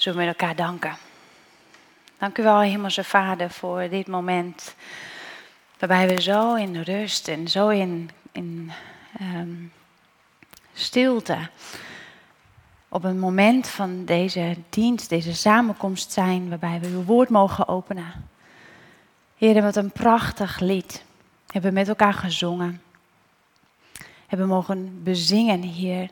Zullen we met elkaar danken. Dank u wel, Hemelse Vader, voor dit moment. Waarbij we zo in rust en zo in stilte op een moment van deze dienst, deze samenkomst zijn. Waarbij we uw woord mogen openen. Heer, wat een prachtig lied. Hebben met elkaar gezongen. Hebben mogen bezingen, Heer.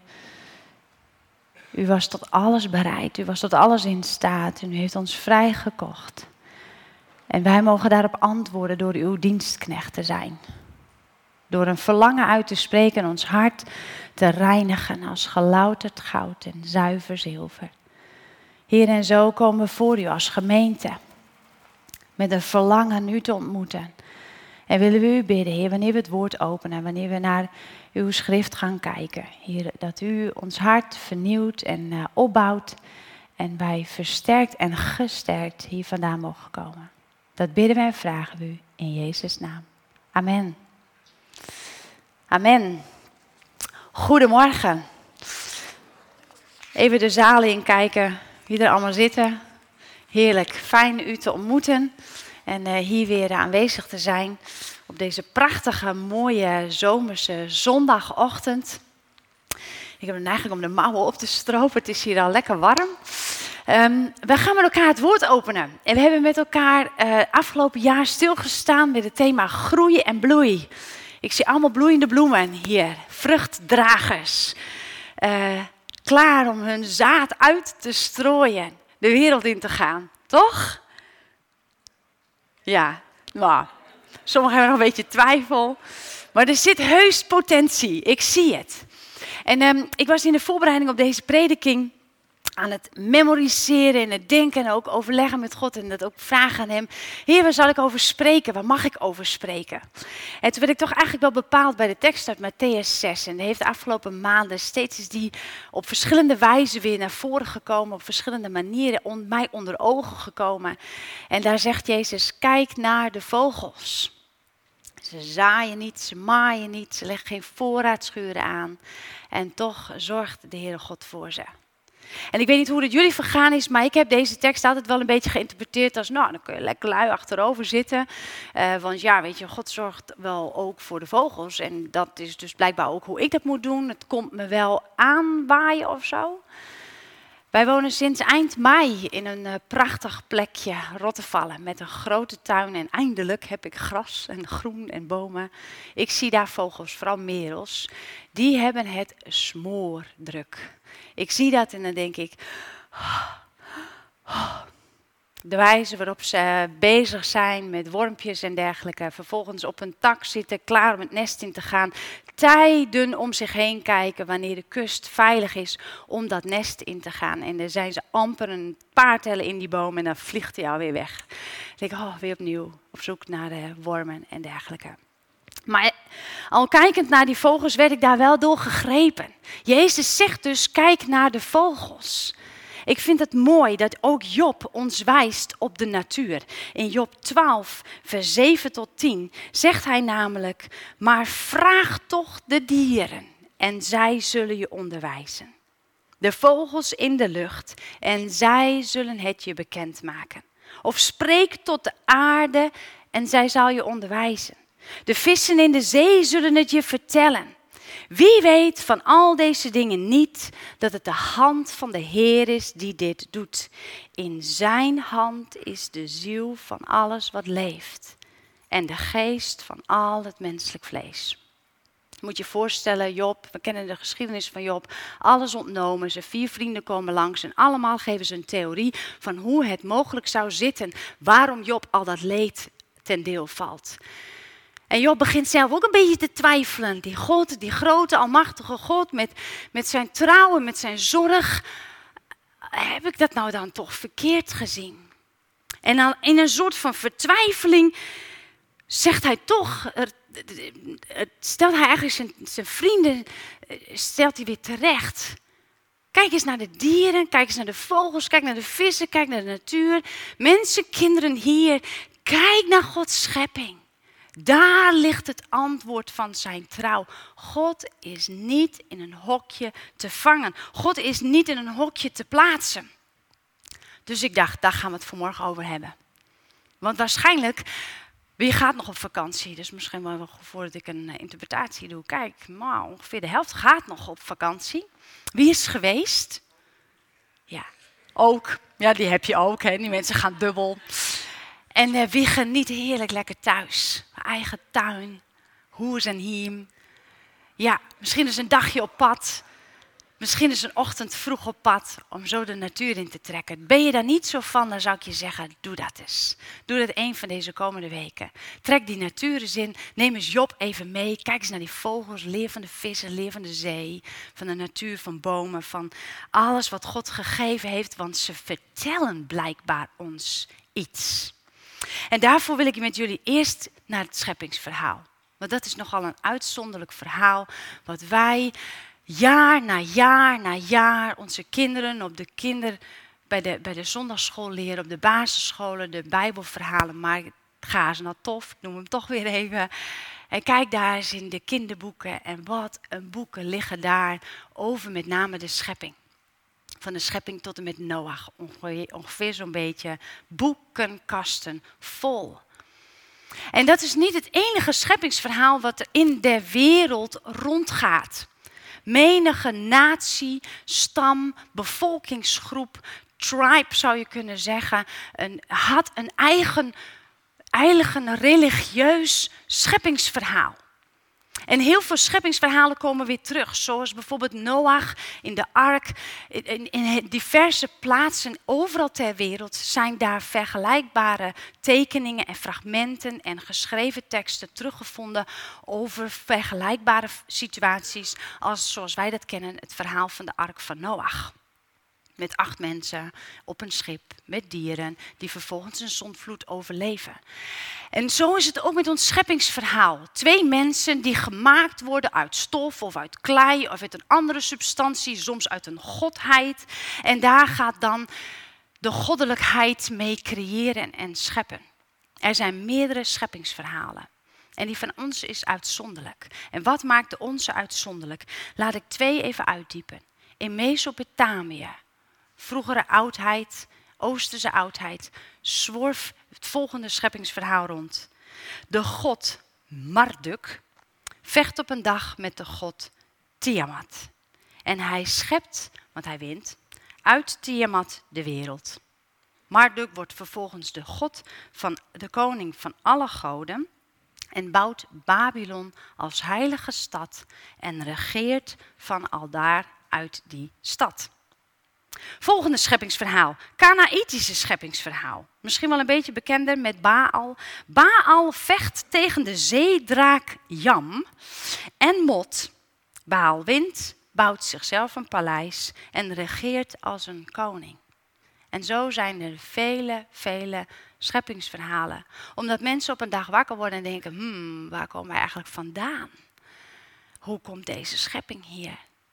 U was tot alles bereid, u was tot alles in staat en u heeft ons vrijgekocht. En wij mogen daarop antwoorden door uw dienstknecht te zijn. Door een verlangen uit te spreken en ons hart te reinigen als gelouterd goud en zuiver zilver. Heer, en zo komen we voor u als gemeente. Met een verlangen u te ontmoeten. En willen we u bidden, Heer, wanneer we het woord openen, wanneer we naar uw schrift gaan kijken. Heer, dat u ons hart vernieuwt en opbouwt. En wij versterkt en gesterkt hier vandaan mogen komen. Dat bidden we en vragen we u in Jezus' naam. Amen. Amen. Goedemorgen. Even de zaal in kijken, wie er allemaal zitten. Heerlijk, fijn u te ontmoeten. En hier weer aanwezig te zijn op deze prachtige, mooie, zomerse zondagochtend. Ik heb de neiging om de mouwen op te stropen, het is hier al lekker warm. We gaan met elkaar het woord openen. En we hebben met elkaar afgelopen jaar stilgestaan bij het thema groei en bloei. Ik zie allemaal bloeiende bloemen hier, vruchtdragers. Klaar om hun zaad uit te strooien, de wereld in te gaan, toch? Ja, nou, sommigen hebben nog een beetje twijfel. Maar er zit heus potentie, ik zie het. En ik was in de voorbereiding op deze prediking aan het memoriseren en het denken en ook overleggen met God en dat ook vragen aan hem. Heer, waar zal ik over spreken? Waar mag ik over spreken? En toen werd ik toch eigenlijk wel bepaald bij de tekst uit Mattheüs 6. En die heeft de afgelopen maanden steeds is die op verschillende wijzen weer naar voren gekomen. Op verschillende manieren mij onder ogen gekomen. En daar zegt Jezus, kijk naar de vogels. Ze zaaien niet, ze maaien niet, ze leggen geen voorraadschuren aan. En toch zorgt de Heere God voor ze. En ik weet niet hoe het jullie vergaan is, maar ik heb deze tekst altijd wel een beetje geïnterpreteerd als, nou, dan kun je lekker lui achterover zitten. Want ja, weet je, God zorgt wel ook voor de vogels. En dat is dus blijkbaar ook hoe ik dat moet doen. Het komt me wel aanwaaien of zo. Wij wonen sinds eind mei in een prachtig plekje, Rottevallen, met een grote tuin. En eindelijk heb ik gras en groen en bomen. Ik zie daar vogels, vooral merels, die hebben het smoordruk. Ik zie dat en dan denk ik, de wijze waarop ze bezig zijn met wormpjes en dergelijke. Vervolgens op een tak zitten, klaar om het nest in te gaan. Tijden om zich heen kijken wanneer de kust veilig is om dat nest in te gaan. En dan zijn ze amper een paar tellen in die boom en dan vliegt hij alweer weg. Dan denk ik, weer opnieuw op zoek naar de wormen en dergelijke. Maar al kijkend naar die vogels werd ik daar wel door gegrepen. Jezus zegt dus, kijk naar de vogels. Ik vind het mooi dat ook Job ons wijst op de natuur. In Job 12, vers 7 tot 10 zegt hij namelijk, maar vraag toch de dieren en zij zullen je onderwijzen. De vogels in de lucht en zij zullen het je bekendmaken. Of spreek tot de aarde en zij zal je onderwijzen. De vissen in de zee zullen het je vertellen. Wie weet van al deze dingen niet dat het de hand van de Heer is die dit doet. In zijn hand is de ziel van alles wat leeft en de geest van al het menselijk vlees. Moet je voorstellen, Job, we kennen de geschiedenis van Job, alles ontnomen, zijn 4 vrienden komen langs en allemaal geven ze een theorie van hoe het mogelijk zou zitten, waarom Job al dat leed ten deel valt. En Job begint zelf ook een beetje te twijfelen. Die God, die grote, almachtige God met zijn trouw en met zijn zorg. Heb ik dat nou dan toch verkeerd gezien? En dan in een soort van vertwijfeling zegt hij toch, stelt hij eigenlijk zijn vrienden stelt hij weer terecht. Kijk eens naar de dieren, kijk eens naar de vogels, kijk naar de vissen, kijk naar de natuur. Mensen, kinderen hier, kijk naar Gods schepping. Daar ligt het antwoord van zijn trouw. God is niet in een hokje te vangen. God is niet in een hokje te plaatsen. Dus ik dacht, daar gaan we het vanmorgen over hebben. Want waarschijnlijk, wie gaat nog op vakantie? Dus misschien wel voordat ik een interpretatie doe. Kijk, nou, ongeveer de helft gaat nog op vakantie. Wie is geweest? Ja, ook. Ja, die heb je ook. Hè. Die mensen gaan dubbel. En wie geniet heerlijk lekker thuis. Eigen tuin, hoes en hiem. Ja, misschien is een dagje op pad. Misschien is een ochtend vroeg op pad om zo de natuur in te trekken. Ben je daar niet zo van, dan zou ik je zeggen, doe dat eens. Doe dat een van deze komende weken. Trek die natuur eens in. Neem eens Job even mee. Kijk eens naar die vogels, levende vissen, levende zee. Van de natuur, van bomen, van alles wat God gegeven heeft. Want ze vertellen blijkbaar ons iets. En daarvoor wil ik met jullie eerst naar het scheppingsverhaal. Want dat is nogal een uitzonderlijk verhaal wat wij jaar na jaar na jaar onze kinderen op bij de zondagschool leren, op de basisscholen, de Bijbelverhalen. Maar ga eens nou tof, ik noem hem toch weer even. En kijk daar eens in de kinderboeken en wat een boeken liggen daar over met name de schepping. Van de schepping tot en met Noach, ongeveer zo'n beetje boekenkasten vol. En dat is niet het enige scheppingsverhaal wat er in de wereld rondgaat. Menige natie, stam, bevolkingsgroep, tribe zou je kunnen zeggen, had een eigen religieus scheppingsverhaal. En heel veel scheppingsverhalen komen weer terug, zoals bijvoorbeeld Noach in de ark. In diverse plaatsen overal ter wereld zijn daar vergelijkbare tekeningen en fragmenten en geschreven teksten teruggevonden over vergelijkbare situaties als zoals wij dat kennen, het verhaal van de ark van Noach. Met 8 mensen op een schip, met dieren, die vervolgens een zondvloed overleven. En zo is het ook met ons scheppingsverhaal. 2 mensen die gemaakt worden uit stof of uit klei of uit een andere substantie, soms uit een godheid. En daar gaat dan de goddelijkheid mee creëren en scheppen. Er zijn meerdere scheppingsverhalen. En die van ons is uitzonderlijk. En wat maakt de onze uitzonderlijk? Laat ik 2 even uitdiepen. In Mesopotamië, vroegere oudheid, Oosterse oudheid, zworf het volgende scheppingsverhaal rond. De god Marduk vecht op een dag met de god Tiamat. En hij schept, want hij wint, uit Tiamat de wereld. Marduk wordt vervolgens de god van de koning van alle goden en bouwt Babylon als heilige stad en regeert van aldaar uit die stad. Volgende scheppingsverhaal, Kanaïtische scheppingsverhaal. Misschien wel een beetje bekender met Baal. Baal vecht tegen de zeedraak Jam en Mot. Baal wint, bouwt zichzelf een paleis en regeert als een koning. En zo zijn er vele scheppingsverhalen. Omdat mensen op een dag wakker worden en denken, waar komen wij eigenlijk vandaan? Hoe komt deze schepping hier?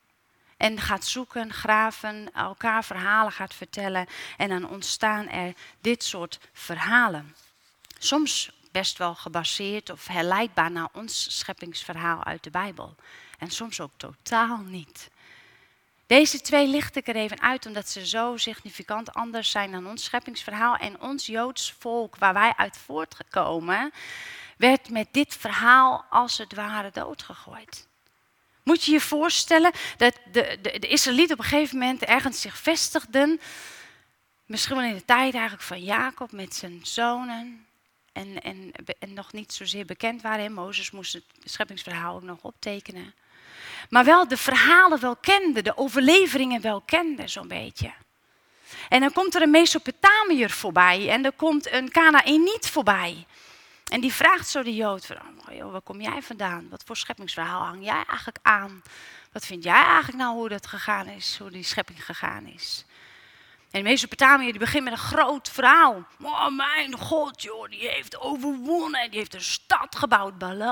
En gaat zoeken, graven, elkaar verhalen gaat vertellen. En dan ontstaan er dit soort verhalen. Soms best wel gebaseerd of herleidbaar naar ons scheppingsverhaal uit de Bijbel. En soms ook totaal niet. Deze 2 licht ik er even uit omdat ze zo significant anders zijn dan ons scheppingsverhaal. En ons Joods volk waar wij uit voortgekomen werd met dit verhaal als het ware doodgegooid. Moet je je voorstellen dat de Israëlieten op een gegeven moment ergens zich vestigden. Misschien wel in de tijd eigenlijk van Jacob met zijn zonen. En nog niet zozeer bekend waren. Hè? Mozes moest het scheppingsverhaal ook nog optekenen. Maar wel de verhalen wel kende, de overleveringen wel kende zo'n beetje. En dan komt er een Mesopotamiër voorbij en er komt een Kanaïniet voorbij. En die vraagt zo de Jood, waar kom jij vandaan? Wat voor scheppingsverhaal hang jij eigenlijk aan? Wat vind jij eigenlijk nou hoe dat gegaan is, hoe die schepping gegaan is? En Mesopotamië die begint met een groot verhaal. Oh, mijn God, joh, die heeft overwonnen. Die heeft een stad gebouwd,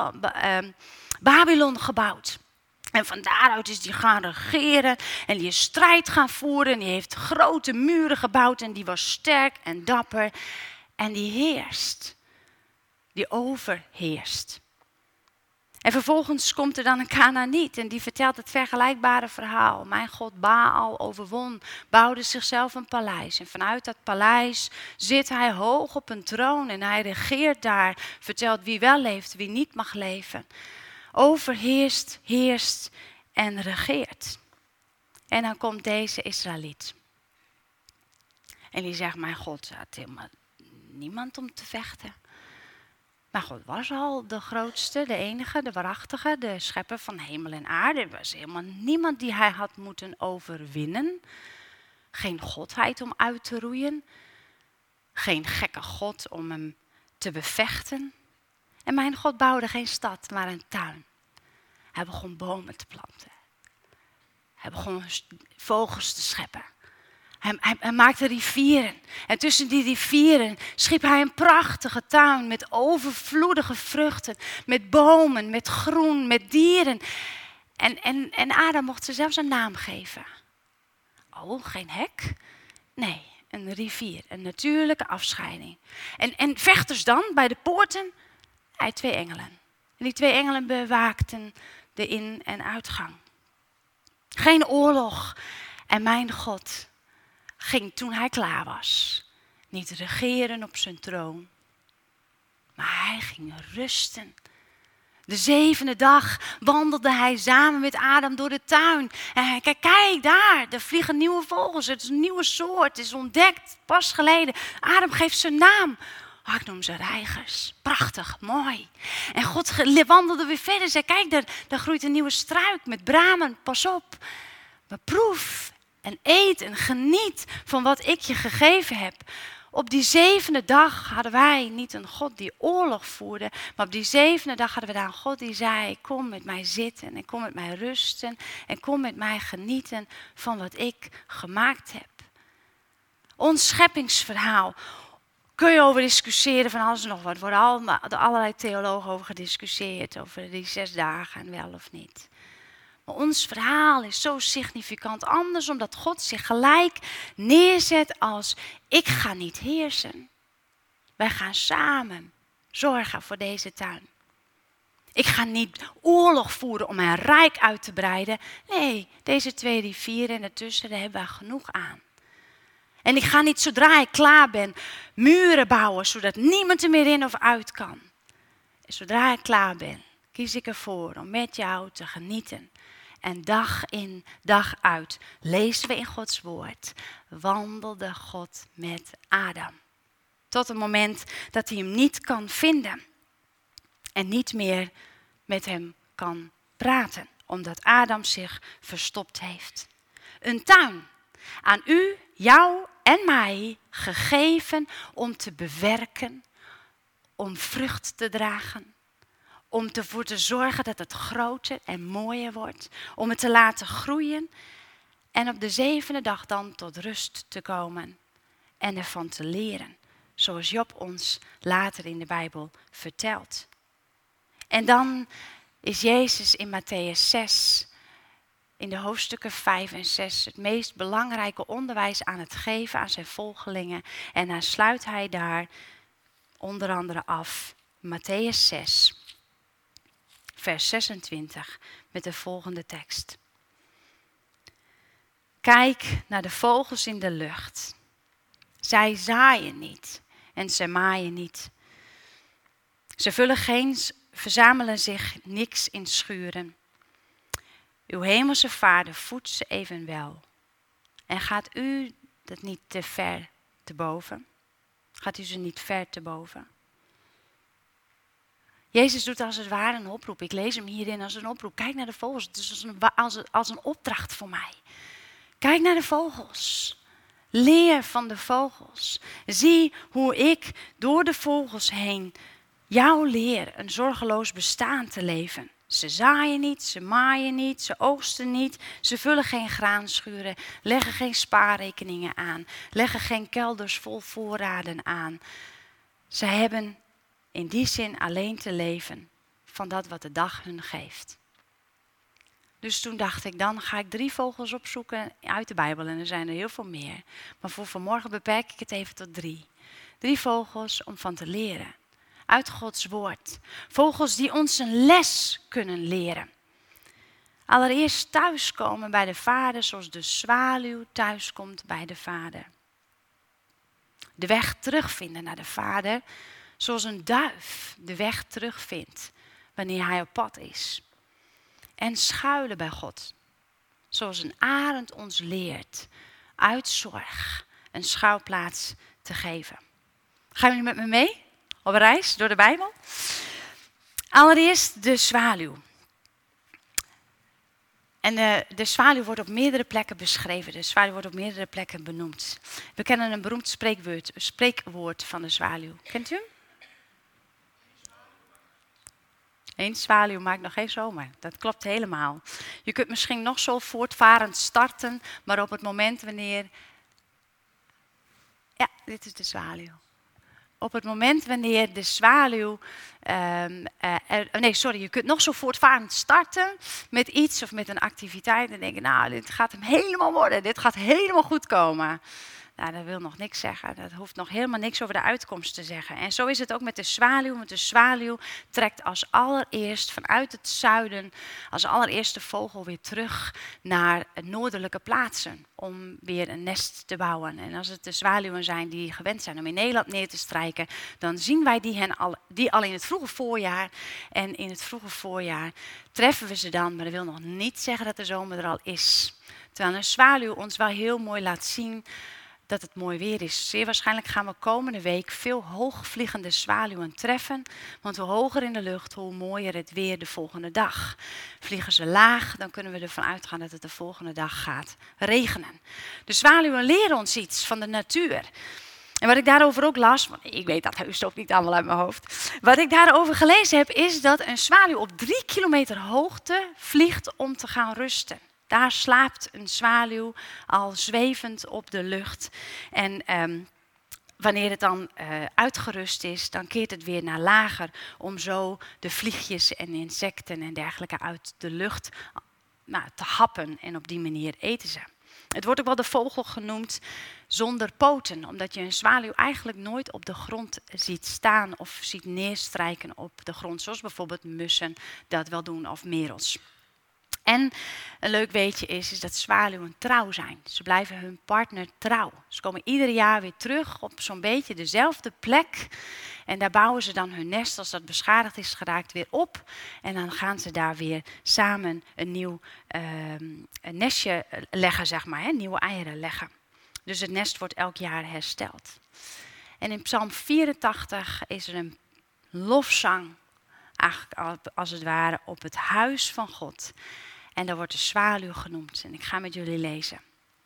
Babylon gebouwd. En van daaruit is die gaan regeren en die is strijd gaan voeren. En die heeft grote muren gebouwd en die was sterk en dapper. En die heerst. Die overheerst. En vervolgens komt er dan een Kanaaniet en die vertelt het vergelijkbare verhaal. Mijn god Baal overwon, bouwde zichzelf een paleis. En vanuit dat paleis zit hij hoog op een troon en hij regeert daar. Vertelt wie wel leeft, wie niet mag leven. Overheerst, heerst en regeert. En dan komt deze Israëliet. En die zegt, mijn god, er had helemaal niemand om te vechten. Maar God was al de grootste, de enige, de waarachtige, de schepper van hemel en aarde. Er was helemaal niemand die hij had moeten overwinnen. Geen godheid om uit te roeien. Geen gekke God om hem te bevechten. En mijn God bouwde geen stad, maar een tuin. Hij begon bomen te planten. Hij begon vogels te scheppen. Hij maakte rivieren. En tussen die rivieren schiep hij een prachtige tuin met overvloedige vruchten. Met bomen, met groen, met dieren. En Adam mocht ze zelfs een naam geven. Oh, geen hek? Nee, een rivier. Een natuurlijke afscheiding. En vechters dan, bij de poorten? Hij had 2 engelen. En die 2 engelen bewaakten de in- en uitgang. Geen oorlog. En mijn God ging toen hij klaar was niet regeren op zijn troon, maar hij ging rusten. De 7e dag wandelde hij samen met Adam door de tuin. En hij kijk daar vliegen nieuwe vogels. Het is een nieuwe soort, het is ontdekt, pas geleden. Adam geeft zijn naam. Oh, ik noem ze reigers. Prachtig, mooi. En God wandelde weer verder. Zei, kijk, daar groeit een nieuwe struik met bramen. Pas op. Maar proef en eet en geniet van wat ik je gegeven heb. Op die 7e dag hadden wij niet een God die oorlog voerde. Maar op die 7e dag hadden we daar een God die zei, kom met mij zitten en kom met mij rusten. En kom met mij genieten van wat ik gemaakt heb. Ons scheppingsverhaal. Kun je over discussiëren van alles en nog wat. Er worden allerlei theologen over gediscussieerd. Over die 6 dagen en wel of niet. Maar ons verhaal is zo significant anders. Omdat God zich gelijk neerzet als ik ga niet heersen. Wij gaan samen zorgen voor deze tuin. Ik ga niet oorlog voeren om mijn rijk uit te breiden. Nee, deze 2 rivieren en ertussen, daar hebben we genoeg aan. En ik ga niet zodra ik klaar ben muren bouwen, zodat niemand er meer in of uit kan. En zodra ik klaar ben, kies ik ervoor om met jou te genieten. En dag in, dag uit lezen we in Gods woord, wandelde God met Adam. Tot het moment dat hij hem niet kan vinden. En niet meer met hem kan praten, omdat Adam zich verstopt heeft. Een tuin, aan u, jou en mij gegeven om te bewerken, om vrucht te dragen, om ervoor te zorgen dat het groter en mooier wordt, om het te laten groeien en op de 7e dag dan tot rust te komen en ervan te leren, zoals Job ons later in de Bijbel vertelt. En dan is Jezus in Matthäus 6, in de hoofdstukken 5 en 6, het meest belangrijke onderwijs aan het geven aan zijn volgelingen. En dan sluit hij daar onder andere af, Matthäus 6, vers 26, met de volgende tekst. Kijk naar de vogels in de lucht. Zij zaaien niet en zij maaien niet. Ze verzamelen zich niks in schuren. Uw hemelse Vader voedt ze evenwel. En gaat u dat niet te ver te boven? Gaat u ze niet ver te boven? Jezus doet als het ware een oproep. Ik lees hem hierin als een oproep. Kijk naar de vogels. Het is als een opdracht voor mij. Kijk naar de vogels. Leer van de vogels. Zie hoe ik door de vogels heen jou leer een zorgeloos bestaan te leven. Ze zaaien niet, ze maaien niet, ze oogsten niet, ze vullen geen graanschuren, leggen geen spaarrekeningen aan, leggen geen kelders vol voorraden aan. Ze hebben in die zin alleen te leven van dat wat de dag hun geeft. Dus toen dacht ik, dan ga ik 3 vogels opzoeken uit de Bijbel en er zijn er heel veel meer. Maar voor vanmorgen beperk ik het even tot 3. 3 vogels om van te leren. uit Gods woord. Vogels die ons een les kunnen leren. Allereerst thuiskomen bij de Vader zoals de zwaluw thuiskomt bij de Vader. De weg terugvinden naar de Vader zoals een duif de weg terugvindt wanneer hij op pad is. En schuilen bij God, zoals een arend ons leert, uit zorg een schuilplaats te geven. Gaan jullie met me mee op reis door de Bijbel? Allereerst de zwaluw. En de zwaluw wordt op meerdere plekken beschreven. De zwaluw wordt op meerdere plekken benoemd. We kennen een beroemd spreekwoord van de zwaluw. Kent u hem? Eén zwaluw maakt nog geen zomer. Dat klopt helemaal. Je kunt misschien nog zo voortvarend starten, maar op het moment wanneer... Ja, dit is de zwaluw. Op het moment wanneer de zwaluw... je kunt nog zo voortvarend starten met iets of met een activiteit. En denken, nou, dit gaat hem helemaal worden. Dit gaat helemaal goed komen. Nou, dat wil nog niks zeggen. Dat hoeft nog helemaal niks over de uitkomst te zeggen. En zo is het ook met de zwaluw. Want de zwaluw trekt als allereerst vanuit het zuiden, als allereerste vogel weer terug naar noordelijke plaatsen. Om weer een nest te bouwen. En als het de zwaluwen zijn die gewend zijn om in Nederland neer te strijken, dan zien wij die al in het vroege voorjaar. En in het vroege voorjaar treffen we ze dan. Maar dat wil nog niet zeggen dat de zomer er al is. Terwijl een zwaluw ons wel heel mooi laat zien dat het mooi weer is. Zeer waarschijnlijk gaan we komende week veel hoogvliegende zwaluwen treffen. Want hoe hoger in de lucht, hoe mooier het weer de volgende dag. Vliegen ze laag, dan kunnen we ervan uitgaan dat het de volgende dag gaat regenen. De zwaluwen leren ons iets van de natuur. En wat ik daarover ook las, want ik weet dat heus ook niet allemaal uit mijn hoofd. Wat ik daarover gelezen heb, is dat een zwaluw op 3 kilometer hoogte vliegt om te gaan rusten. Daar slaapt een zwaluw al zwevend op de lucht. En wanneer het dan uitgerust is, dan keert het weer naar lager. Om zo de vliegjes en insecten en dergelijke uit de lucht te happen. En op die manier eten ze. Het wordt ook wel de vogel genoemd zonder poten. Omdat je een zwaluw eigenlijk nooit op de grond ziet staan of ziet neerstrijken op de grond. Zoals bijvoorbeeld mussen dat wel doen of merels. En een leuk weetje is dat zwaluwen trouw zijn. Ze blijven hun partner trouw. Ze komen ieder jaar weer terug op zo'n beetje dezelfde plek. En daar bouwen ze dan hun nest, als dat beschadigd is geraakt, weer op. En dan gaan ze daar weer samen een nieuw nestje leggen, zeg maar. Nieuwe eieren leggen. Dus het nest wordt elk jaar hersteld. En in Psalm 84 is er een lofzang, eigenlijk als het ware, op het huis van God. En daar wordt de zwaluw genoemd. En ik ga met jullie lezen.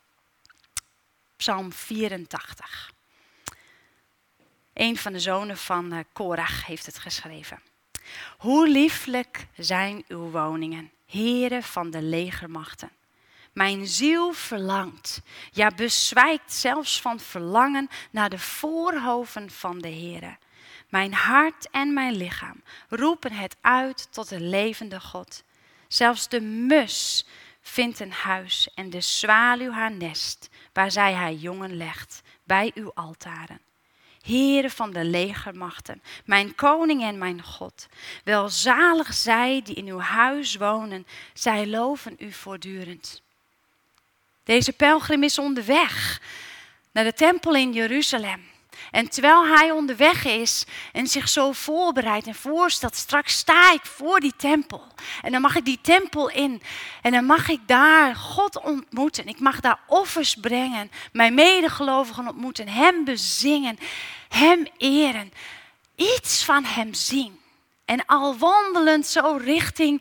Psalm 84. Een van de zonen van Korach heeft het geschreven. Hoe lieflijk zijn uw woningen, heren van de legermachten. Mijn ziel verlangt, ja bezwijkt zelfs van verlangen naar de voorhoven van de Heere. Mijn hart en mijn lichaam roepen het uit tot de levende God. Zelfs de mus vindt een huis en de zwaluw haar nest, waar zij haar jongen legt, bij uw altaren. Heere van de legermachten, mijn koning en mijn God. Welzalig zij die in uw huis wonen, zij loven u voortdurend. Deze pelgrim is onderweg naar de tempel in Jeruzalem. En terwijl hij onderweg is en zich zo voorbereidt en voorstelt, straks sta ik voor die tempel. En dan mag ik die tempel in en dan mag ik daar God ontmoeten. Ik mag daar offers brengen, mijn medegelovigen ontmoeten, hem bezingen, hem eren. Iets van hem zien. En al wandelend zo richting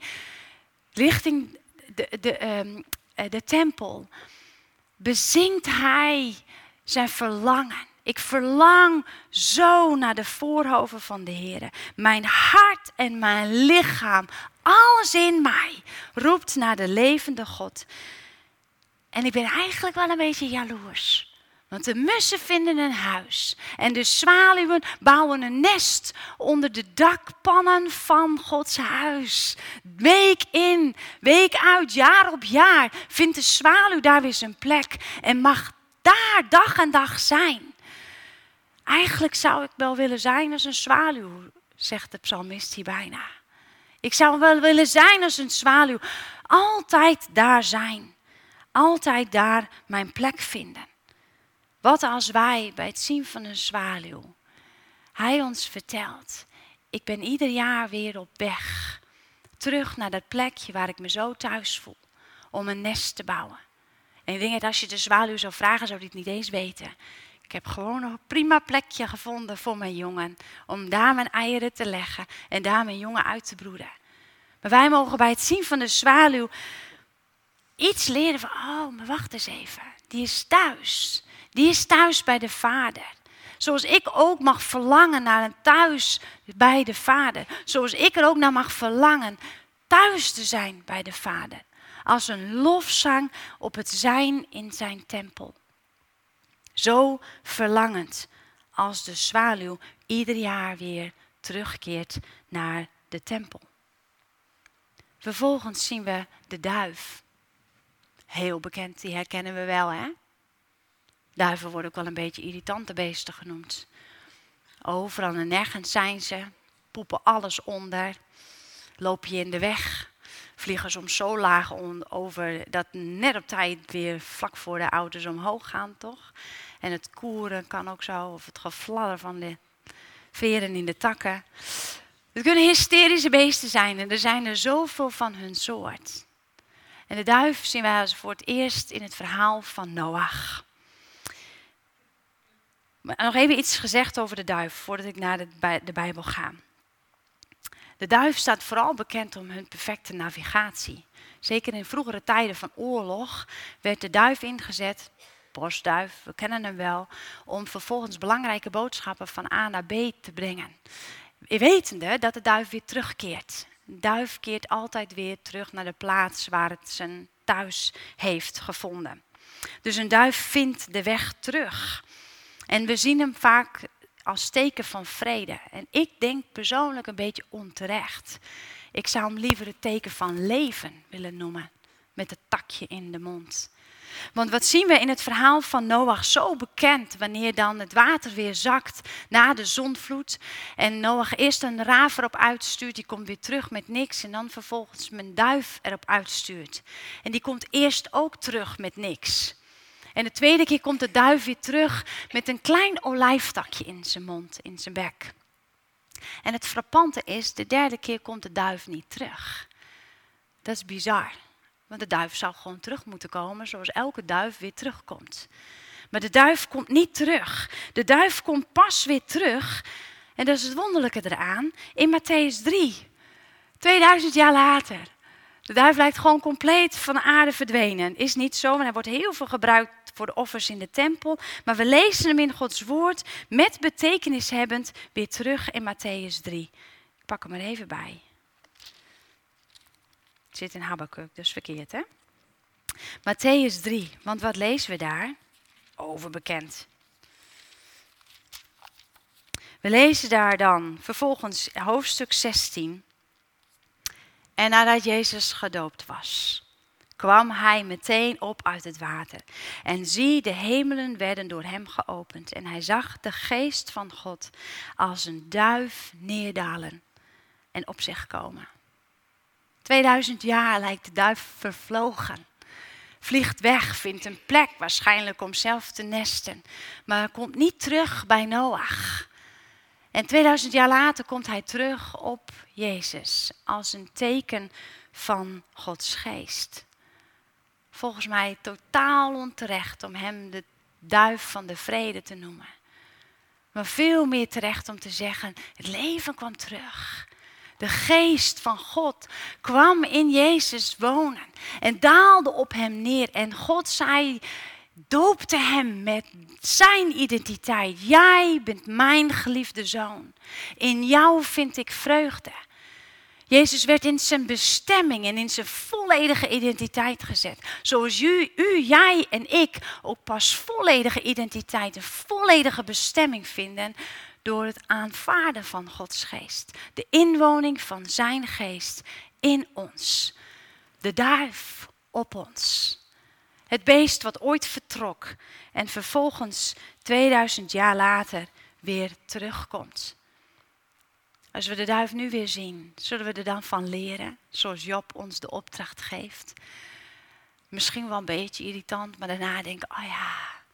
de tempel, bezingt hij zijn verlangen. Ik verlang zo naar de voorhoven van de Heer. Mijn hart en mijn lichaam, alles in mij, roept naar de levende God. En ik ben eigenlijk wel een beetje jaloers. Want de mussen vinden een huis. En de zwaluwen bouwen een nest onder de dakpannen van Gods huis. Week in, week uit, jaar op jaar vindt de zwaluw daar weer zijn plek. En mag daar dag en dag zijn. Eigenlijk zou ik wel willen zijn als een zwaluw. zegt de psalmist hier bijna. Ik zou wel willen zijn als een zwaluw. Altijd daar zijn. Altijd daar mijn plek vinden. Wat als wij bij het zien van een zwaluw, hij ons vertelt, ik ben ieder jaar weer op weg. Terug naar dat plekje waar ik me zo thuis voel. Om een nest te bouwen. En ik denk dat als je de zwaluw zou vragen, zou die het niet eens weten. Ik heb gewoon een prima plekje gevonden voor mijn jongen. Om daar mijn eieren te leggen en daar mijn jongen uit te broeden. Maar wij mogen bij het zien van de zwaluw iets leren van, oh, maar wacht eens even. Die is thuis. Die is thuis bij de Vader. Zoals ik ook mag verlangen naar een thuis bij de Vader. Zoals ik er ook naar mag verlangen thuis te zijn bij de Vader. Als een lofzang op het zijn in zijn tempel. Zo verlangend als de zwaluw ieder jaar weer terugkeert naar de tempel. Vervolgens zien we de duif. Heel bekend, die herkennen we wel, hè? Duiven worden ook wel een beetje irritante beesten genoemd. Overal en nergens zijn ze, poepen alles onder, loop je in de weg, vliegen soms zo laag over dat net op tijd weer vlak voor de auto's omhoog gaan, toch? En het koeren kan ook zo, of het gefladder van de veren in de takken. Het kunnen hysterische beesten zijn en er zijn er zoveel van hun soort. En de duif zien wij als voor het eerst in het verhaal van Noach. Maar nog even iets gezegd over de duif, voordat ik naar de Bijbel ga. De duif staat vooral bekend om hun perfecte navigatie. Zeker in vroegere tijden van oorlog werd de duif ingezet, bosduif, we kennen hem wel, om vervolgens belangrijke boodschappen van A naar B te brengen. Wetende dat de duif weer terugkeert. De duif keert altijd weer terug naar de plaats waar het zijn thuis heeft gevonden. Dus een duif vindt de weg terug. En we zien hem vaak als teken van vrede. En ik denk persoonlijk een beetje onterecht. Ik zou hem liever het teken van leven willen noemen. Met het takje in de mond. Want wat zien we in het verhaal van Noach zo bekend, wanneer dan het water weer zakt na de zondvloed. En Noach eerst een raaf erop uitstuurt, die komt weer terug met niks. En dan vervolgens een duif erop uitstuurt. En die komt eerst ook terug met niks. En de tweede keer komt de duif weer terug met een klein olijftakje in zijn mond, in zijn bek. En het frappante is, de derde keer komt de duif niet terug. Dat is bizar. Want de duif zou gewoon terug moeten komen, zoals elke duif weer terugkomt. Maar de duif komt niet terug. De duif komt pas weer terug. En dat is het wonderlijke eraan. In Mattheüs 3. 2000 jaar later. De duif lijkt gewoon compleet van de aarde verdwenen. Is niet zo, maar hij wordt heel veel gebruikt voor de offers in de tempel. Maar we lezen hem in Gods woord met betekenishebbend weer terug in Mattheüs 3. Ik pak hem er even bij. Het zit in Habakuk, dus verkeerd, hè? Mattheüs 3, want wat lezen we daar? Overbekend. We lezen daar dan vervolgens hoofdstuk 16. En nadat Jezus gedoopt was, kwam hij meteen op uit het water. En zie, de hemelen werden door hem geopend. En hij zag de geest van God als een duif neerdalen en op zich komen. 2000 jaar lijkt de duif vervlogen. Vliegt weg, vindt een plek, waarschijnlijk om zelf te nesten. Maar komt niet terug bij Noach. En 2000 jaar later komt hij terug op Jezus. Als een teken van Gods geest. Volgens mij totaal onterecht om hem de duif van de vrede te noemen. Maar veel meer terecht om te zeggen, het leven kwam terug. De geest van God kwam in Jezus wonen en daalde op hem neer. En God zei, doopte hem met zijn identiteit. Jij bent mijn geliefde zoon. In jou vind ik vreugde. Jezus werd in zijn bestemming en in zijn volledige identiteit gezet. Zoals u, jij en ik ook pas volledige identiteit en volledige bestemming vinden door het aanvaarden van Gods geest. De inwoning van zijn geest in ons. De duif op ons. Het beest wat ooit vertrok en vervolgens 2000 jaar later weer terugkomt. Als we de duif nu weer zien, zullen we er dan van leren, zoals Job ons de opdracht geeft? Misschien wel een beetje irritant, maar daarna denken, oh ja,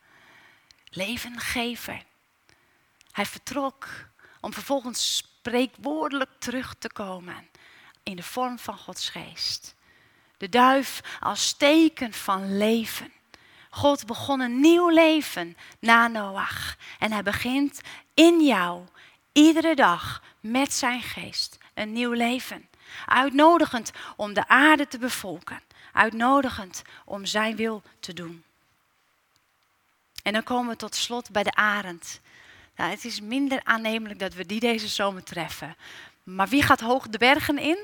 levengever. Hij vertrok om vervolgens spreekwoordelijk terug te komen in de vorm van Gods geest. De duif als teken van leven. God begon een nieuw leven na Noach. En hij begint in jou iedere dag met zijn geest een nieuw leven. Uitnodigend om de aarde te bevolken. Uitnodigend om zijn wil te doen. En dan komen we tot slot bij de arend. Nou, het is minder aannemelijk dat we die deze zomer treffen. Maar wie gaat hoog de bergen in?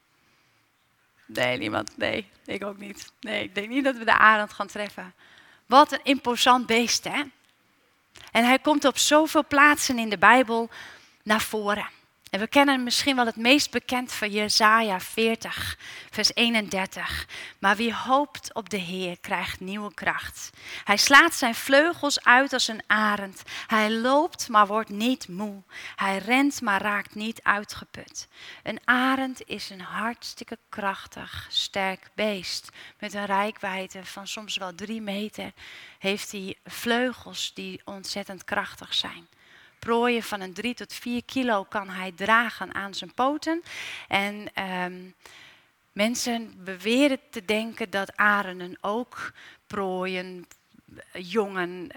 Nee, niemand. Nee, ik ook niet. Nee, ik denk niet dat we de arend gaan treffen. Wat een imposant beest, hè? En hij komt op zoveel plaatsen in de Bijbel naar voren. En we kennen hem misschien wel het meest bekend van Jesaja 40, vers 31. Maar wie hoopt op de Heer krijgt nieuwe kracht. Hij slaat zijn vleugels uit als een arend. Hij loopt, maar wordt niet moe. Hij rent, maar raakt niet uitgeput. Een arend is een hartstikke krachtig, sterk beest. Met een reikwijdte van soms wel 3 meter heeft hij vleugels die ontzettend krachtig zijn. Prooien van een 3 tot 4 kilo kan hij dragen aan zijn poten. En mensen beweren te denken dat arenden ook prooien, jongen,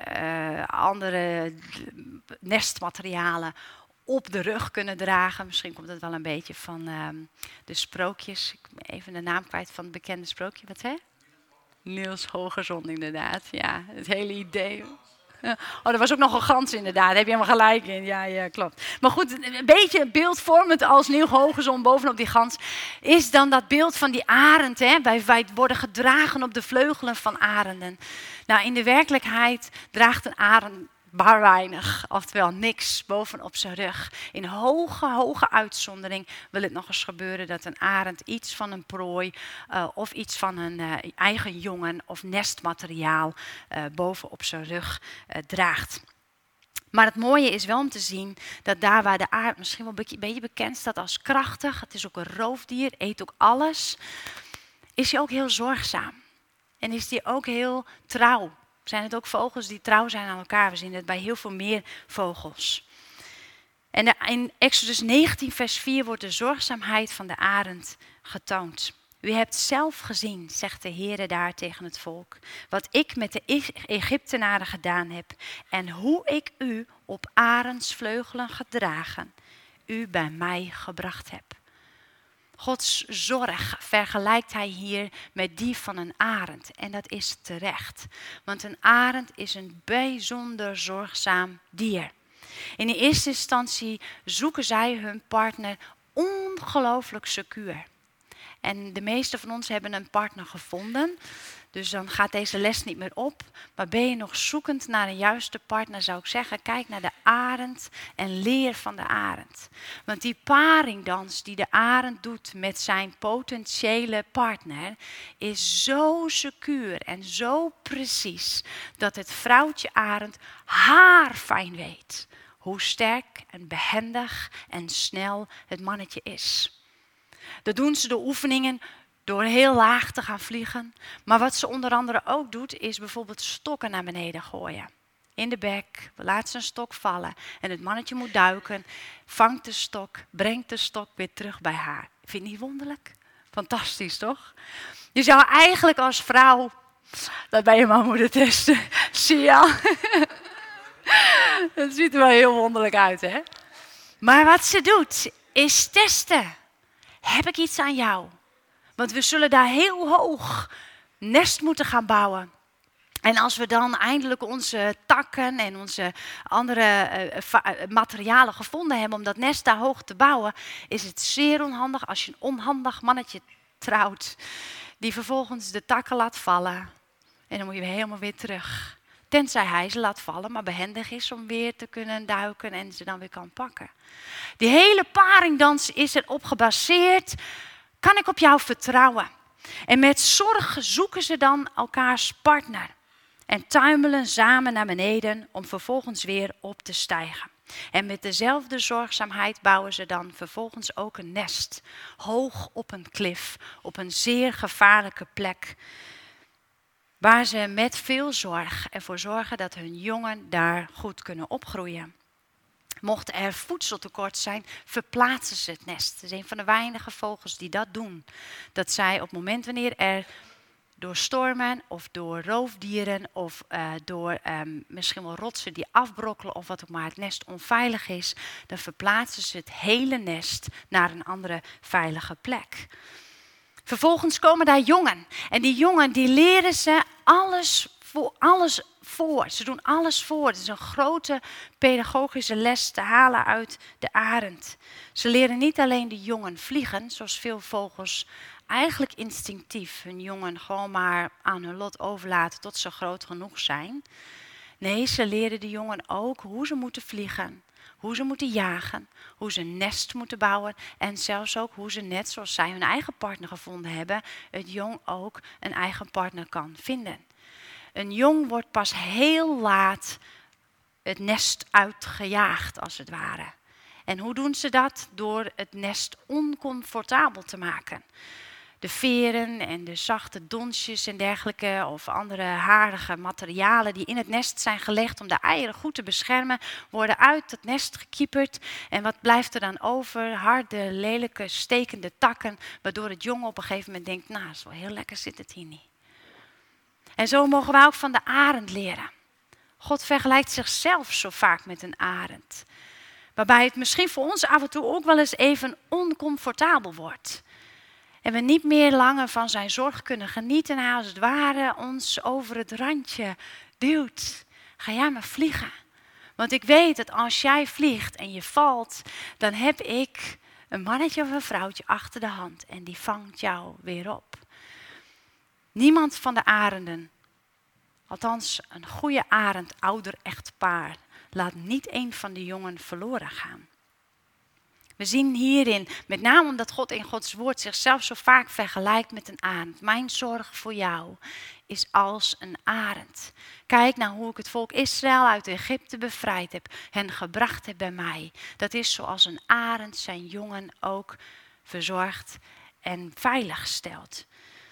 andere nestmaterialen op de rug kunnen dragen. Misschien komt het wel een beetje van de sprookjes. Ik ben even de naam kwijt van het bekende sprookje. Wat zei? Niels Holgersson inderdaad. Ja, het hele idee. Oh, er was ook nog een gans inderdaad, daar heb je helemaal gelijk in. Ja, klopt. Maar goed, een beetje beeldvormend als Niels Holgersson bovenop die gans is dan dat beeld van die arend. Hè? Wij worden gedragen op de vleugelen van arenden. Nou, in de werkelijkheid draagt een arend bar weinig, oftewel niks bovenop zijn rug. In hoge uitzondering wil het nog eens gebeuren dat een arend iets van een prooi of iets van een eigen jongen of nestmateriaal bovenop zijn rug draagt. Maar het mooie is wel om te zien dat daar waar de arend misschien wel een beetje bekend staat als krachtig, het is ook een roofdier, eet ook alles, is hij ook heel zorgzaam. En is hij ook heel trouw. Zijn het ook vogels die trouw zijn aan elkaar? We zien het bij heel veel meer vogels. En in Exodus 19 vers 4 wordt de zorgzaamheid van de arend getoond. U hebt zelf gezien, zegt de Heere daar tegen het volk, wat ik met de Egyptenaren gedaan heb en hoe ik u op arendsvleugelen gedragen, u bij mij gebracht heb. Gods zorg vergelijkt hij hier met die van een arend. En dat is terecht. Want een arend is een bijzonder zorgzaam dier. In de eerste instantie zoeken zij hun partner ongelooflijk secuur. En de meeste van ons hebben een partner gevonden. Dus dan gaat deze les niet meer op. Maar ben je nog zoekend naar een juiste partner, zou ik zeggen, kijk naar de arend en leer van de arend. Want die paringdans die de arend doet met zijn potentiële partner is zo secuur en zo precies dat het vrouwtje arend haarfijn weet hoe sterk en behendig en snel het mannetje is. Dan doen ze de oefeningen door heel laag te gaan vliegen. Maar wat ze onder andere ook doet, is bijvoorbeeld stokken naar beneden gooien. In de bek, laat zijn stok vallen. En het mannetje moet duiken, vangt de stok, brengt de stok weer terug bij haar. Vind je het niet wonderlijk? Fantastisch, toch? Je zou eigenlijk als vrouw dat bij je man moeten testen. Zie je al? Dat ziet er wel heel wonderlijk uit, hè? Maar wat ze doet, is testen. Heb ik iets aan jou? Want we zullen daar heel hoog nest moeten gaan bouwen. En als we dan eindelijk onze takken en onze andere materialen gevonden hebben om dat nest daar hoog te bouwen, is het zeer onhandig als je een onhandig mannetje trouwt, die vervolgens de takken laat vallen. En dan moet je helemaal weer terug. Tenzij hij ze laat vallen, maar behendig is om weer te kunnen duiken en ze dan weer kan pakken. Die hele paringdans is erop gebaseerd. Kan ik op jou vertrouwen? En met zorg zoeken ze dan elkaars partner. En tuimelen samen naar beneden om vervolgens weer op te stijgen. En met dezelfde zorgzaamheid bouwen ze dan vervolgens ook een nest. Hoog op een klif, op een zeer gevaarlijke plek. Waar ze met veel zorg ervoor zorgen dat hun jongen daar goed kunnen opgroeien. Mocht er voedseltekort zijn, verplaatsen ze het nest. Het is een van de weinige vogels die dat doen. Dat zij op het moment wanneer er door stormen of door roofdieren of door misschien wel rotsen die afbrokkelen of wat ook maar het nest onveilig is, dan verplaatsen ze het hele nest naar een andere veilige plek. Vervolgens komen daar jongen. En die jongen die leren ze alles voor. Ze doen alles voor. Het is een grote pedagogische les te halen uit de arend. Ze leren niet alleen de jongen vliegen, zoals veel vogels eigenlijk instinctief hun jongen gewoon maar aan hun lot overlaten tot ze groot genoeg zijn. Nee, ze leren de jongen ook hoe ze moeten vliegen, hoe ze moeten jagen, hoe ze een nest moeten bouwen en zelfs ook hoe ze, net zoals zij hun eigen partner gevonden hebben, het jong ook een eigen partner kan vinden. Een jong wordt pas heel laat het nest uitgejaagd, als het ware. En hoe doen ze dat? Door het nest oncomfortabel te maken. De veren en de zachte donsjes en dergelijke of andere harige materialen die in het nest zijn gelegd om de eieren goed te beschermen, worden uit het nest gekieperd. En wat blijft er dan over? Harde, lelijke, stekende takken, waardoor het jong op een gegeven moment denkt, nou, zo heel lekker zit het hier niet. En zo mogen wij ook van de arend leren. God vergelijkt zichzelf zo vaak met een arend. Waarbij het misschien voor ons af en toe ook wel eens even oncomfortabel wordt. En we niet meer langer van zijn zorg kunnen genieten. En hij als het ware ons over het randje duwt. Ga jij maar vliegen. Want ik weet dat als jij vliegt en je valt, dan heb ik een mannetje of een vrouwtje achter de hand. En die vangt jou weer op. Niemand van de arenden, althans een goede arend, ouder echtpaar, laat niet een van de jongen verloren gaan. We zien hierin, met name omdat God in Gods woord zichzelf zo vaak vergelijkt met een arend. Mijn zorg voor jou is als een arend. Kijk naar hoe ik het volk Israël uit Egypte bevrijd heb, hen gebracht heb bij mij. Dat is zoals een arend zijn jongen ook verzorgt en veilig stelt.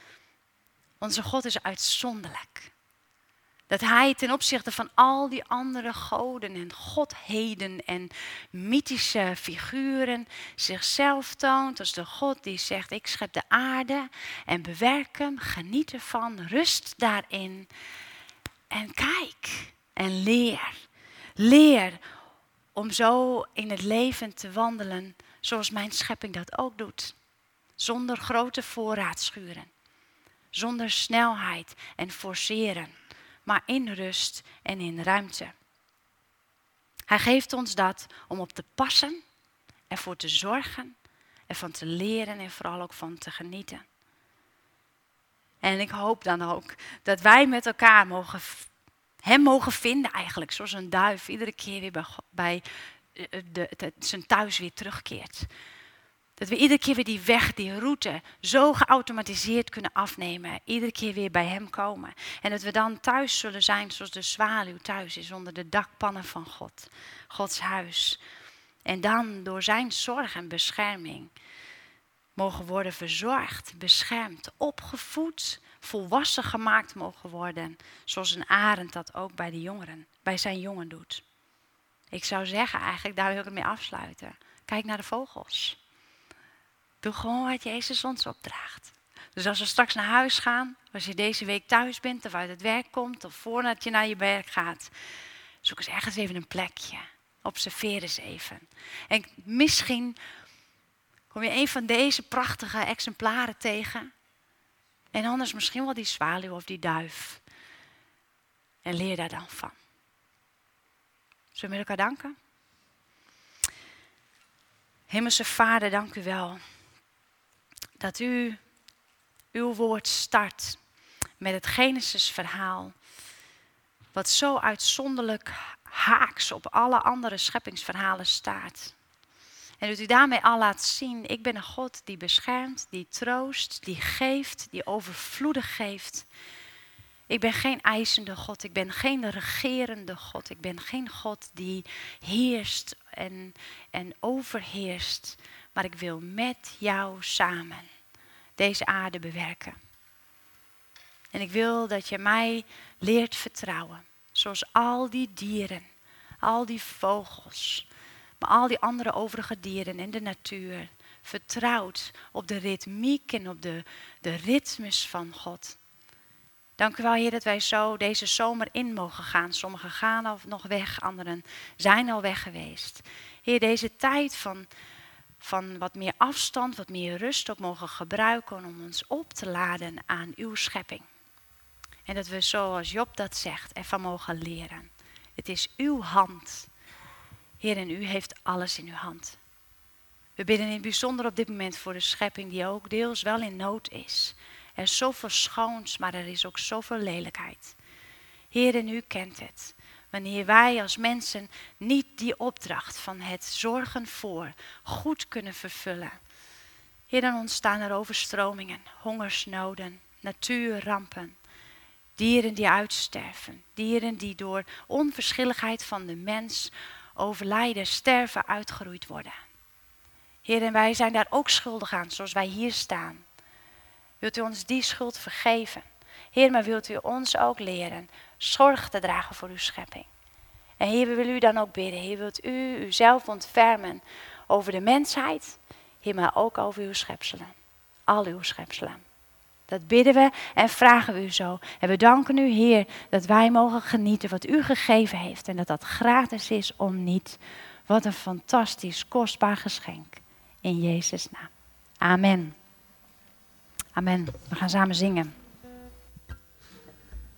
Onze God is uitzonderlijk. Dat hij ten opzichte van al die andere goden en godheden en mythische figuren zichzelf toont als de God die zegt, ik schep de aarde en bewerk hem, geniet ervan, rust daarin. En kijk en leer. Leer om zo in het leven te wandelen zoals mijn schepping dat ook doet. Zonder grote voorraadschuren. Zonder snelheid en forceren. Maar in rust en in ruimte. Hij geeft ons dat om op te passen, ervoor te zorgen, ervan te leren en vooral ook van te genieten. En ik hoop dan ook dat wij met elkaar hem mogen vinden eigenlijk, zoals een duif iedere keer weer bij zijn thuis weer terugkeert. Dat we iedere keer weer die weg, die route, zo geautomatiseerd kunnen afnemen. Iedere keer weer bij hem komen. En dat we dan thuis zullen zijn zoals de zwaluw thuis is onder de dakpannen van God. Gods huis. En dan door zijn zorg en bescherming mogen worden verzorgd, beschermd, opgevoed, volwassen gemaakt mogen worden. Zoals een arend dat ook bij de jongeren, bij zijn jongen doet. Ik zou zeggen eigenlijk, daar wil ik het mee afsluiten. Kijk naar de vogels. Doe gewoon wat Jezus ons opdraagt. Dus als we straks naar huis gaan, als je deze week thuis bent of uit het werk komt of voordat je naar je werk gaat, zoek eens ergens even een plekje. Observeer eens even. En misschien kom je een van deze prachtige exemplaren tegen. En anders misschien wel die zwaluw of die duif. En leer daar dan van. Zullen we met elkaar danken? Hemelse Vader, dank u wel. Dat u uw woord start met het Genesis-verhaal. Wat zo uitzonderlijk haaks op alle andere scheppingsverhalen staat. En dat u daarmee al laat zien, ik ben een God die beschermt, die troost, die geeft, die overvloedig geeft. Ik ben geen eisende God. Ik ben geen regerende God. Ik ben geen God die heerst en overheerst. Maar ik wil met jou samen deze aarde bewerken. En ik wil dat je mij leert vertrouwen. Zoals al die dieren, al die vogels, maar al die andere overige dieren in de natuur. Vertrouwt op de ritmiek en op de ritmes van God. Dank u wel, Heer, dat wij zo deze zomer in mogen gaan. Sommigen gaan al nog weg, anderen zijn al weg geweest. Heer, deze tijd van wat meer afstand, wat meer rust ook mogen gebruiken om ons op te laden aan uw schepping. En dat we, zoals Job dat zegt, ervan mogen leren. Het is uw hand. Heer, en u heeft alles in uw hand. We bidden in het bijzonder op dit moment voor de schepping die ook deels wel in nood is. Er is zoveel schoons, maar er is ook zoveel lelijkheid. Heer, en u kent het. Wanneer wij als mensen niet die opdracht van het zorgen voor goed kunnen vervullen. Heer, dan ontstaan er overstromingen, hongersnoden, natuurrampen. Dieren die uitsterven. Dieren die door onverschilligheid van de mens overlijden, sterven, uitgeroeid worden. Heer, en wij zijn daar ook schuldig aan, zoals wij hier staan. Wilt u ons die schuld vergeven? Heer, maar wilt u ons ook leren zorg te dragen voor uw schepping? En Heer, we willen u dan ook bidden. Heer, wilt u uzelf ontfermen over de mensheid? Heer, maar ook over uw schepselen. Al uw schepselen. Dat bidden we en vragen we u zo. En we danken u, Heer, dat wij mogen genieten wat u gegeven heeft. En dat dat gratis is om niet. Wat een fantastisch, kostbaar geschenk. In Jezus' naam. Amen. Amen. We gaan samen zingen.